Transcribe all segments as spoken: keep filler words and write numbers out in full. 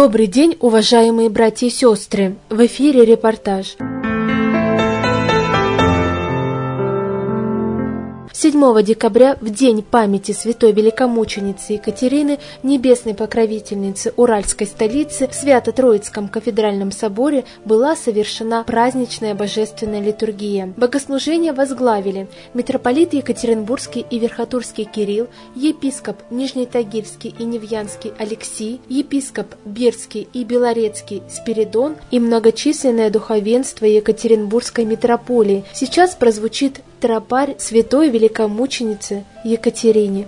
Добрый день, уважаемые братья и сестры! В эфире репортаж. седьмого декабря, в день памяти святой великомученицы Екатерины, небесной покровительницы Уральской столицы, в Свято-Троицком кафедральном соборе была совершена праздничная божественная литургия. Богослужение возглавили митрополит Екатеринбургский и Верхотурский Кирилл, епископ Нижнетагильский и Невьянский Алексий, епископ Бирский и Белорецкий Спиридон и многочисленное духовенство Екатеринбургской митрополии. Сейчас прозвучит тропарь святой великомученицы Екатерине.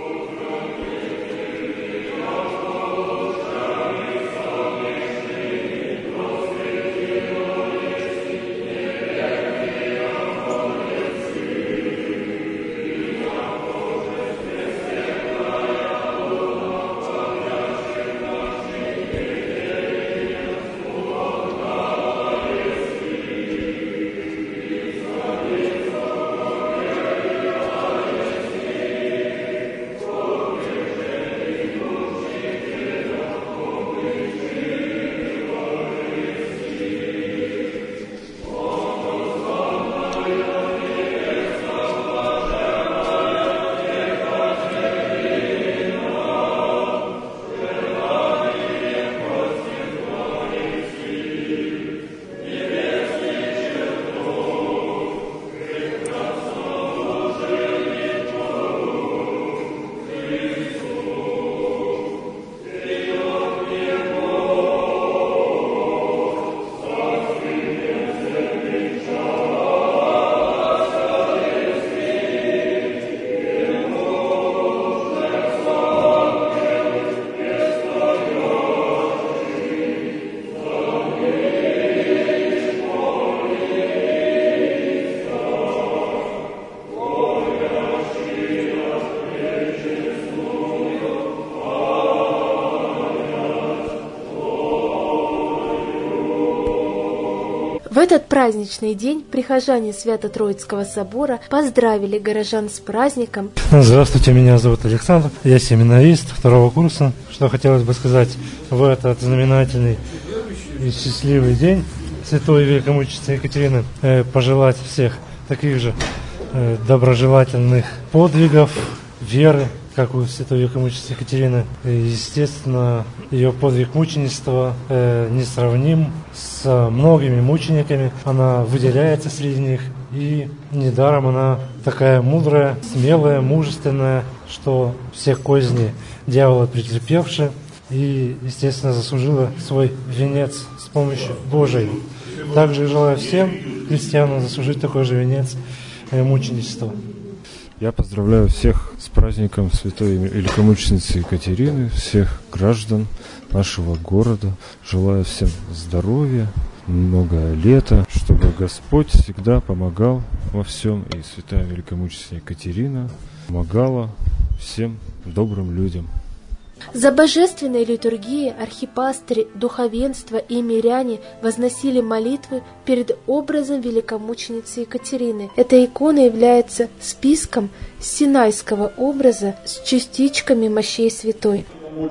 В этот праздничный день прихожане Свято-Троицкого собора поздравили горожан с праздником. Здравствуйте, меня зовут Александр, я семинарист второго курса. Что хотелось бы сказать в этот знаменательный и счастливый день святой великомученицы Екатерины, э, пожелать всех таких же э, доброжелательных подвигов, веры, как у святой великомученицы Екатерины. И, естественно, ее подвиг мученичества э, несравним с многими мучениками. Она выделяется среди них, и недаром она такая мудрая, смелая, мужественная, что все козни дьявола претерпевши, и, естественно, заслужила свой венец с помощью Божией. Также желаю всем христианам заслужить такой же венец э, мученичества. Я поздравляю всех с праздником святой великомученицы Екатерины, всех граждан нашего города. Желаю всем здоровья, много лета, чтобы Господь всегда помогал во всем. И святая великомученица Екатерина помогала всем добрым людям. За божественной литургией архипастыри, духовенство и миряне возносили молитвы перед образом великомученицы Екатерины. Эта икона является списком синайского образа с частичками мощей святой.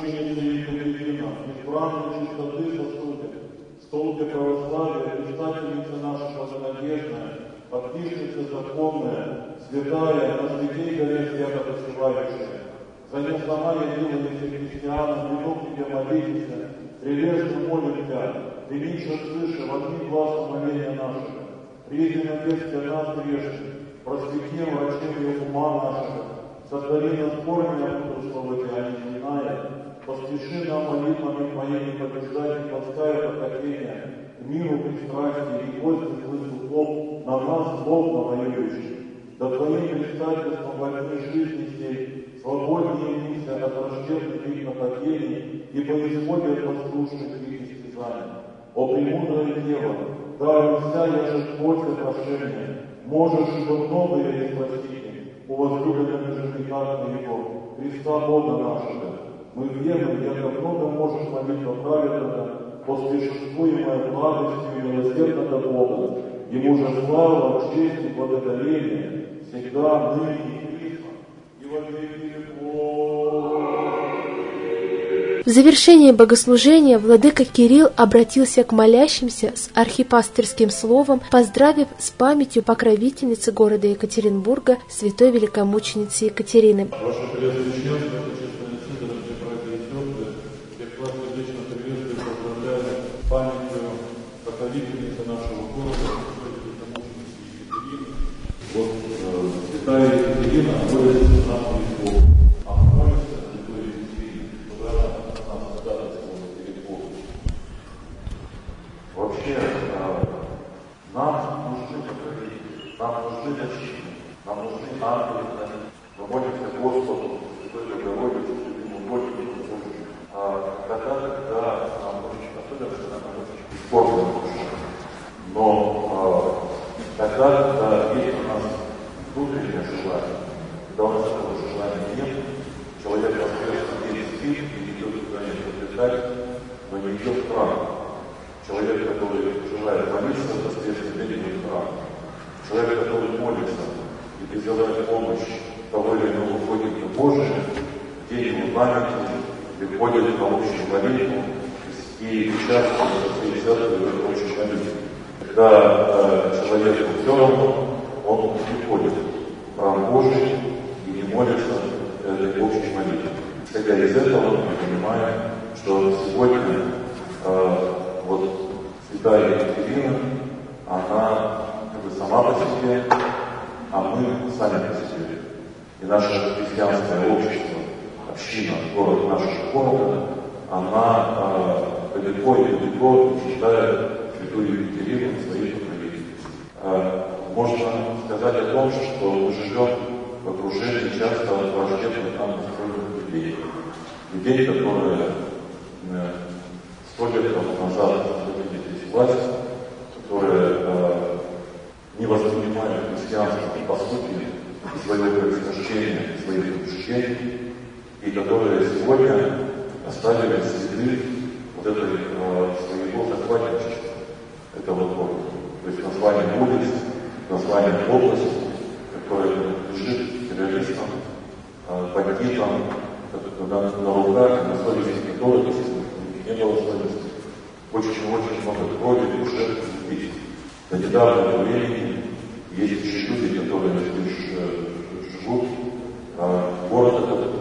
Столпе православия, предстательница наша благонадежная, подписчица законная, святая, на святей горе свято посылающая. За ним сама я делаюсь христианом, приду к тебе молитесь, прилежно молим тебя, прими, что слыша, возьми глаз моления нашего. Приди на бедствие нас грешных, просвети врачи ума нашего, сотвори нас корни мудрства тебя, не зная, поспеши нам молитвами моими побеждать и подская поколения, к миру пристрастия и гости злых духов, на нас злобно воюющих. Да твоим предстательством войны жизни сей, свободнее мися от враждебных их нападений, ибо исходят послушных их истязаний. О премудрая Дева, даруй вся я же после прошения, можешь ибо многое и спасти, у возлюбленных женихах моего, Христа Бога нашего. Мы верны, яко много можешь молитва праведного, после шествуемой благостью и милосердного Бога. Ему же слава, честь и благодарение, всегда, ныне и присно, и во веки веков. В В завершении богослужения владыка Кирилл обратился к молящимся с архипастырским словом, поздравив с памятью покровительницы города Екатеринбурга, святой великомученицы Екатерины. Ваше Преосвященство, Отечественный Сын, дорогие братья и сестры, всех вас сердечно приветствую и поздравляю с памятью покровительницы нашего города, святой великомученицы Екатерины. Вот э, святая Екатерина находится в нашем веку, а молится святой Екатерине, чтобы она нас ходатайствовала перед Богом. Вообще, э, нам нужны покровители, нам нужны защитники, нам нужны ангелы. Мы молимся Господу, Святой Богородице, Святому Господу, а тогда, когда нам очень, особенно, когда нам очень спорно душа. Но а, тогда, когда есть у нас внутреннее желание, когда у нас этого желания нет, человек воскресный день спит и идет куда-нибудь отдыхать, но не идет в храм. Человек, который желает молиться в воскресный день, идет в храм. Человек, который молится и призывает помощь того или иного угодника Божия, день его памяти, приходит на общую молитву и участвует в своей церкви в общей молитве. Когда э, человеку все равно, он приходит в храм Божий и не молится этой общей молитве. Исходя из этого, мы понимаем, что сегодня э, вот святая Екатерина, она как бы сама по себе, а мы сами по себе. И наше христианское общество, община, город нашего города, она э, далеко и далеко считает святую Екатерину своей покровительницей. Э, можно сказать о том, что мы живем в окружении часто враждебных нам настроенных людей. Людей, которые э, сто лет назад захватили здесь власть, которые э, не воспринимают христианство по сути своего происхождения, своих убеждений, и которые сегодня оставили следы вот этой э, своего захватничества этого города. То есть название улиц, название области, которое принадлежит террористам, э, бандитам, на, на руках, на совести которых, если не было совести, очень-очень много крови, души, убийств. До недавнего времени есть еще люди, которые здесь живут. Город этот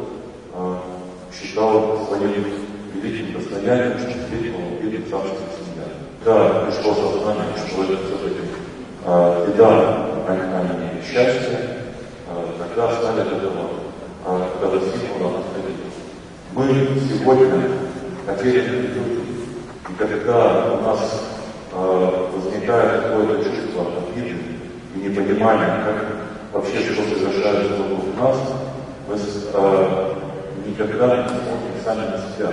считал своим великим достоянием, что здесь был убит царская семья. Да, пришло сознание, что это все-таки беда, а не счастье. Тогда стали от этого, когда возникла наследие. Мы сегодня потеряны люди. И когда у нас возникает какое-то чувство обиды и непонимание, как вообще что совершается вокруг нас, мы э, никогда не смотрим сами на себя.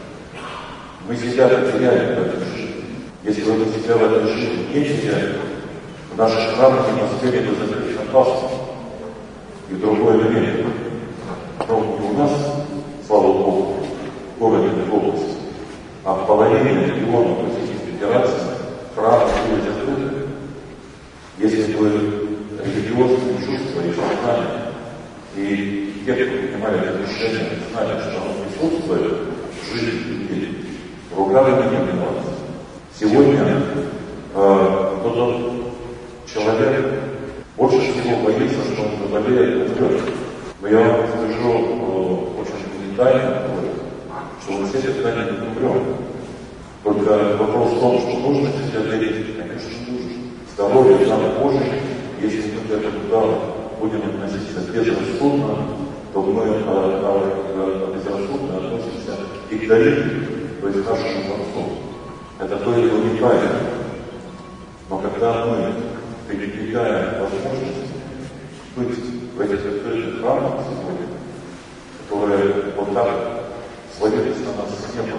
Мы себя потеряли в этой жизни. Если бы мы себя в этой жизни не теряли, в наших храмах не успели бы закрыть опасность и в другое время. Но не у нас, слава Богу, в городе и в области, а в половине региона Российской Федерации храмы были закрыты. Если бы религиозные чувства и сознание и те, кто принимали это решение, знали, что оно присутствует в жизни людей, ругали бы не виноваты. Сегодня э, тот человек больше всего боится, что он заболеет и умрет. Но я вам скажу э, очень детально, что мы все когда-нибудь умрем. Только вопрос в том, что нужно себя верить, конечно, нужно. Здоровье нам Божие, если мы к этому будем относиться безрассудно, то мы а, а, безрассудно относимся и к дарителю, то есть к нашему Творцу. Это то его неправильно. Но когда мы передвигаем возможность быть в этих открытых храмах сегодня, которые вот так свалились на нас с неба,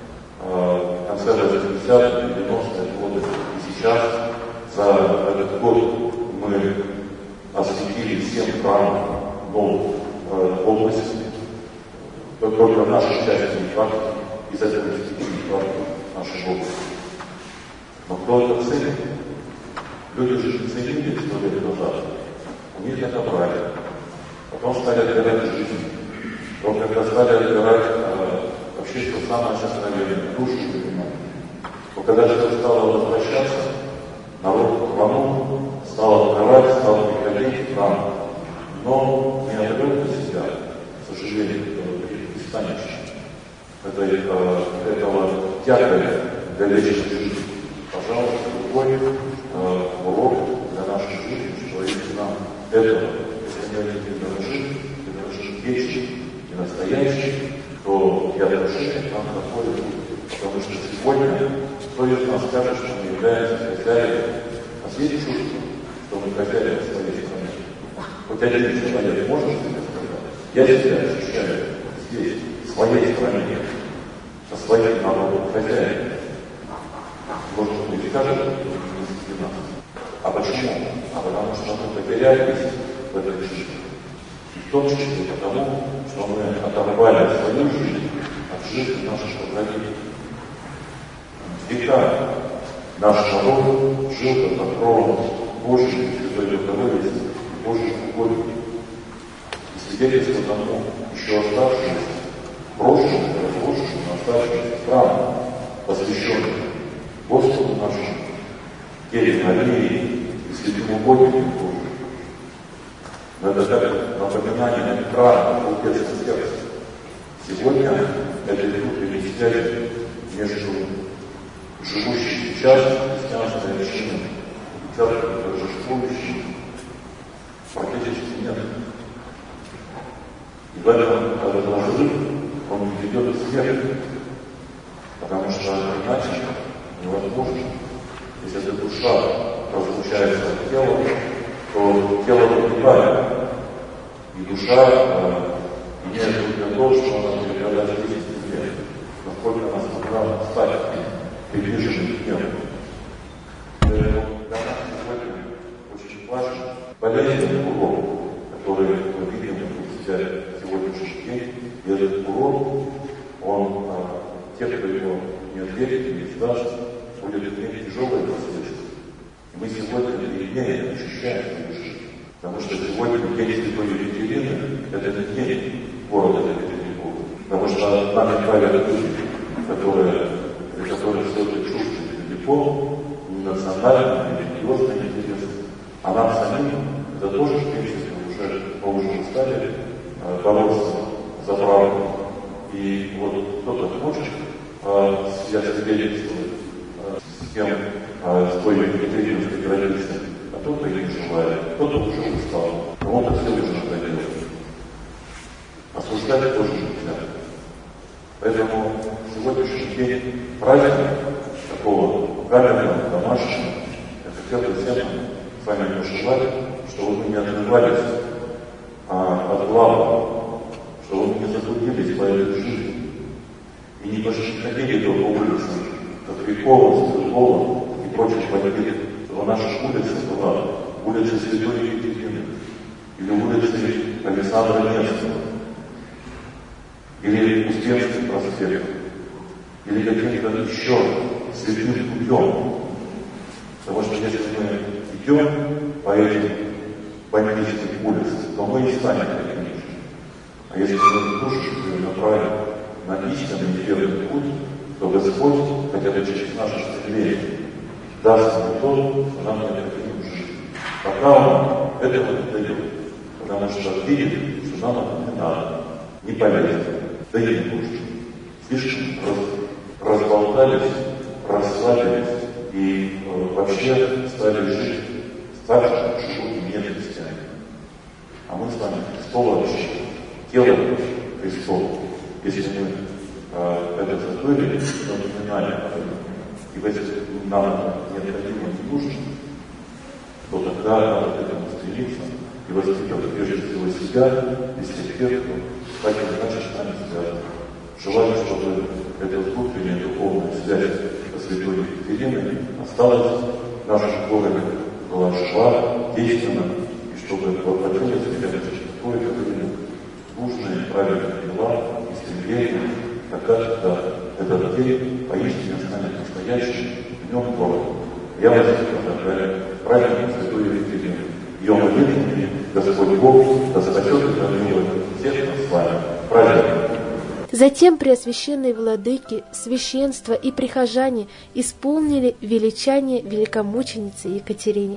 в конце восьмидесятых, девяностых годов и сейчас, за этот год мы осветили семь храмов новых в области, только в нашей части практики, из этого осветили практики нашей области. Но кто это ценит? Люди же ценили сто лет назад, у них это брали, потом стали отбирать жизнь. Но когда стали отбирать вообще все самое сокровенное, душу понимать. Но когда же это стало возвращаться, народ рванул, стал открывать, стал приходить в храм, но не обрел для себя, к сожалению, пристанища. Это, это, этого тяга для вечной жизни. Пожалуйста, другой э, урок для нашей жизни, что если нам этого, если мы хотим дорожить, и дорожить вечным и настоящим, то и отношение к нам такое будет. Потому что сегодня кто из нас скажет, что мы являемся хозяином, а есть чувство, что мы хозяин в своей стране. Хоть один человек может себе сказать, я себя ощущаю здесь, в своей стране, со своим народом хозяином. Может быть, скажет, что это не нас. А почему? А потому что мы потерялись в этой жизни. И в том числе потому, что мы оторвали свою жизнь от жизни наших поколений. Века наш народ жил под покровом Божьей святой Богородицы, Божьей любовью. И свидетельство тому еще оставшееся, прошлое, разрушенное, оставшееся храм, посвященный Господу нашему, Деве Марии и святому Богу Божию. Но это как напоминание храма в детском сердце. Сегодня это внутренние связи между живущей сейчас христианской общиной и церковью торжествующей практически нет. И в этом этот разрыв, он ведет к смерти, потому что иначе невозможно. Если эта душа разлучается от тела, то тело погибает, и душа э, имеет только то, что она передает жизнь себе, насколько она смогла стать приближенной к небу. Поэтому для нас сегодня очень важен полезный урок, который мы видим в себя сегодняшний день. И этот урок, он, э, те, кто его не ответит и не сдаст, будет иметь тяжелые последствия. И мы сегодня имеем, ощущаем свою жизнь. Потому что сегодня день Святой Екатерины – это не день города Екатеринбурга. Потому что нами правят люди, которые, для которых все это чуждо далеко, не национально, не религиозно интересно. А нам самим это тоже, в принципе, уже, мы уже устали э, бороться за правду. И вот кто-то хочет э, себя свидетельствовать э, с тем, э, с той Екатерининской традицией, а кто-то и не желает, кто-то уже устал, кому-то все уже надоело. Осуждать тоже нельзя. Поэтому сегодняшний день праздника такого камерного, домашнего, я хотел бы всем с вами пожелать, чтобы мы не отрывались а, от главного, чтобы мы не заблудились по этой жизни и не ходили только улицам Католикова, Святого и прочих бандитов, чтобы наша улица была улица Святой Екатерины, или улица Александра Невского, или Успенский проспект, или каким-то еще святым путем. Потому что если мы идем по этим бандитским улицам, то мы и станем такими же. А если мы душу направим на истинный верный путь, то Господь, хотя бы через наше стремление, даст нам то, что нам необходимо в жизни. Пока Он этого не дает, потому что видит, что нам это не надо, не полезно, да и не нужно. Слишком раз, разболтались, расслабились и э, вообще стали жить, стали живут не христиане. А мы с вами Христово вообще, тело Христово. Если мы э, это забыли, то не знали об этом, и если нам необходимо не нужно, то тогда надо к этому стремиться и воспитывать прежде всего себя и всех тех, кто так или иначе с нами связан. Желаю, чтобы эта внутренняя духовная связь со Святой Екатериной осталась в нашем городе, была жива, действенна, и чтобы воплотилась в себя Святой Екатерины нужные правильные дела и стремления, когда этот день поистине станет настоящим днем города. Я вас поздравляю, правильно Святой Екатерины. Ее молитвами Господь Бог да спасет и помилует всех нас с вами. Правильно. Затем преосвященные владыки, священство и прихожане исполнили величание великомученицы Екатерине.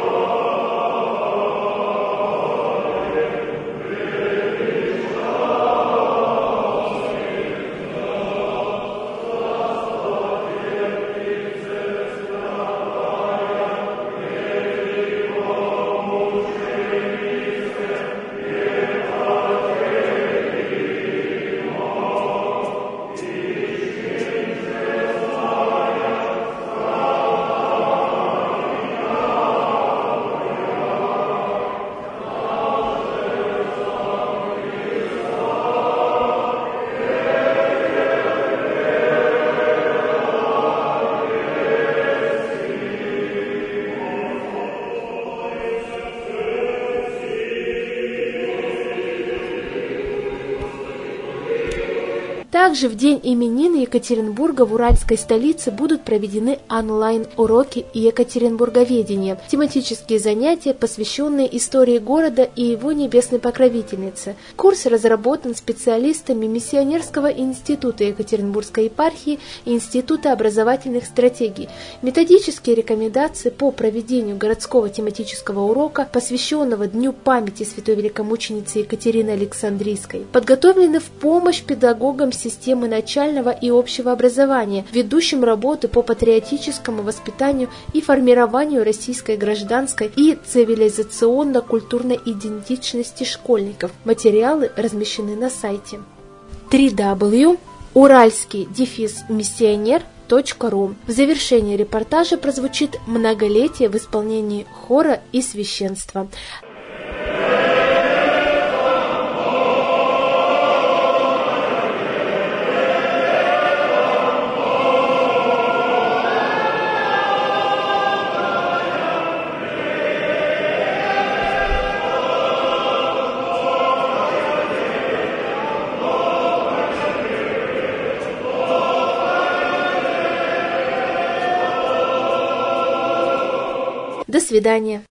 Также в день именин Екатеринбурга в уральской столице будут проведены онлайн-уроки екатеринбурговедения, тематические занятия, посвященные истории города и его небесной покровительнице. Курс разработан специалистами Миссионерского института Екатеринбургской епархии и Института образовательных стратегий. Методические рекомендации по проведению городского тематического урока, посвященного Дню памяти святой великомученицы Екатерины Александрийской, подготовлены в помощь педагогам системы начального и общего образования, ведущим работы по патриотическому воспитанию и формированию российской гражданской и цивилизационно-культурной идентичности школьников. Материалы размещены на сайте дабл ю дабл ю дабл ю точка уральский дефис миссионер точка ру. В завершении репортажа прозвучит многолетие в исполнении хора и священства. До свидания.